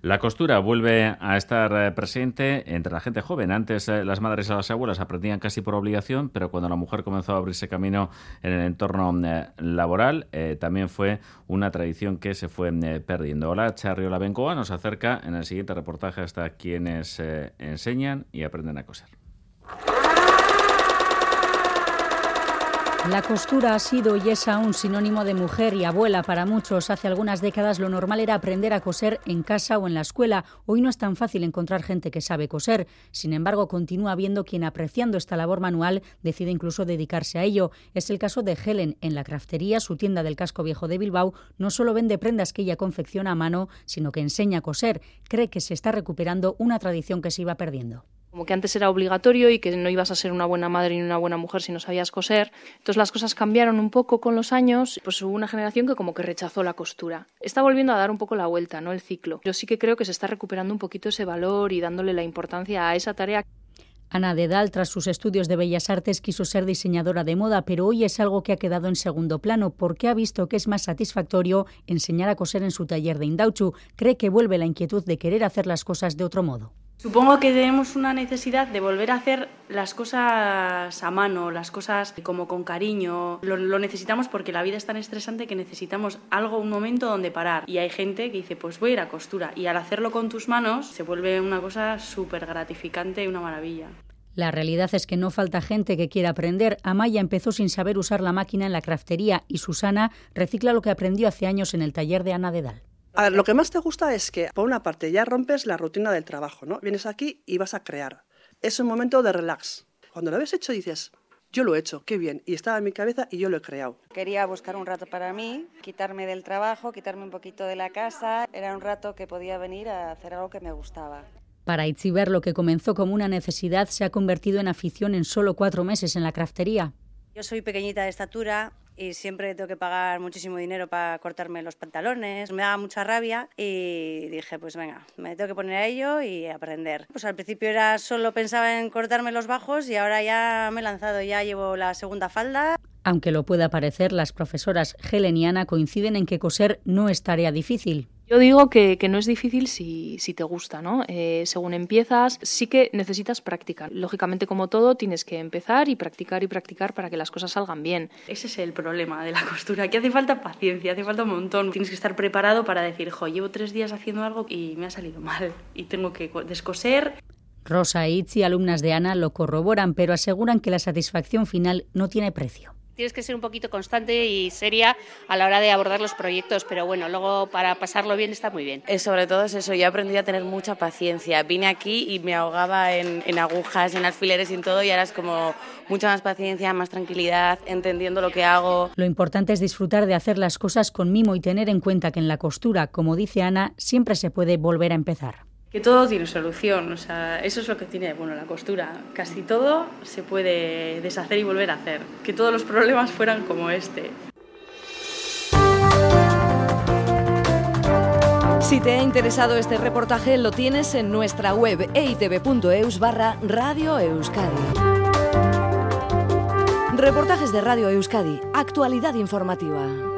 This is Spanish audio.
La costura vuelve a estar presente entre la gente joven. Antes las madres y las abuelas aprendían casi por obligación, pero cuando la mujer comenzó a abrirse camino en el entorno laboral, también fue una tradición que se fue perdiendo. Hola, Charriola Bengoa nos acerca en el siguiente reportaje hasta quienes enseñan y aprenden a coser. La costura ha sido y es aún sinónimo de mujer y abuela para muchos. Hace algunas décadas lo normal era aprender a coser en casa o en la escuela. Hoy no es tan fácil encontrar gente que sabe coser. Sin embargo, continúa habiendo quien, apreciando esta labor manual, decide incluso dedicarse a ello. Es el caso de Helen. En la craftería, su tienda del Casco Viejo de Bilbao, no solo vende prendas que ella confecciona a mano, sino que enseña a coser. Cree que se está recuperando una tradición que se iba perdiendo. Como que antes era obligatorio y que no ibas a ser una buena madre ni una buena mujer si no sabías coser. Entonces las cosas cambiaron un poco con los años. Pues hubo una generación que como que rechazó la costura. Está volviendo a dar un poco la vuelta, ¿no? El ciclo. Yo sí que creo que se está recuperando un poquito ese valor y dándole la importancia a esa tarea. Ana Dedal, tras sus estudios de Bellas Artes, quiso ser diseñadora de moda, pero hoy es algo que ha quedado en segundo plano porque ha visto que es más satisfactorio enseñar a coser en su taller de Indautxu. Cree que vuelve la inquietud de querer hacer las cosas de otro modo. Supongo que tenemos una necesidad de volver a hacer las cosas a mano, las cosas como con cariño. Lo necesitamos porque la vida es tan estresante que necesitamos algo, un momento donde parar. Y hay gente que dice, pues voy a ir a costura. Y al hacerlo con tus manos se vuelve una cosa súper gratificante y una maravilla. La realidad es que no falta gente que quiera aprender. Amaya empezó sin saber usar la máquina en la craftería y Susana recicla lo que aprendió hace años en el taller de Ana Dedal. A ver, lo que más te gusta es que, por una parte, ya rompes la rutina del trabajo, ¿no? Vienes aquí y vas a crear. Es un momento de relax. Cuando lo habéis hecho dices, yo lo he hecho, qué bien. Y estaba en mi cabeza y yo lo he creado. Quería buscar un rato para mí, quitarme del trabajo, quitarme un poquito de la casa. Era un rato que podía venir a hacer algo que me gustaba. Para Itziber, lo que comenzó como una necesidad se ha convertido en afición en solo 4 meses en la craftería. Yo soy pequeñita de estatura y siempre tengo que pagar muchísimo dinero para cortarme los pantalones. Me daba mucha rabia y dije, pues venga, me tengo que poner a ello y aprender. Pues al principio solo pensaba en cortarme los bajos y ahora ya me he lanzado, ya llevo la segunda falda. Aunque lo pueda parecer, las profesoras Helen y Ana coinciden en que coser no es tarea difícil. Yo digo que no es difícil si te gusta, ¿no? Según empiezas, sí que necesitas práctica. Lógicamente, como todo, tienes que empezar y practicar para que las cosas salgan bien. Ese es el problema de la costura, que hace falta paciencia, hace falta un montón. Tienes que estar preparado para decir, llevo 3 días haciendo algo y me ha salido mal y tengo que descoser. Rosa e Itzi, alumnas de Ana, lo corroboran, pero aseguran que la satisfacción final no tiene precio. Tienes que ser un poquito constante y seria a la hora de abordar los proyectos, pero bueno, luego para pasarlo bien está muy bien. Sobre todo es eso, yo aprendí a tener mucha paciencia. Vine aquí y me ahogaba en agujas, en alfileres y en todo, y ahora es como mucha más paciencia, más tranquilidad, entendiendo lo que hago. Lo importante es disfrutar de hacer las cosas con mimo y tener en cuenta que en la costura, como dice Ana, siempre se puede volver a empezar. Que todo tiene solución, o sea, eso es lo que tiene la costura. Casi todo se puede deshacer y volver a hacer. Que todos los problemas fueran como este. Si te ha interesado este reportaje, lo tienes en nuestra web eitv.eus/Radio Euskadi. Reportajes de Radio Euskadi, actualidad informativa.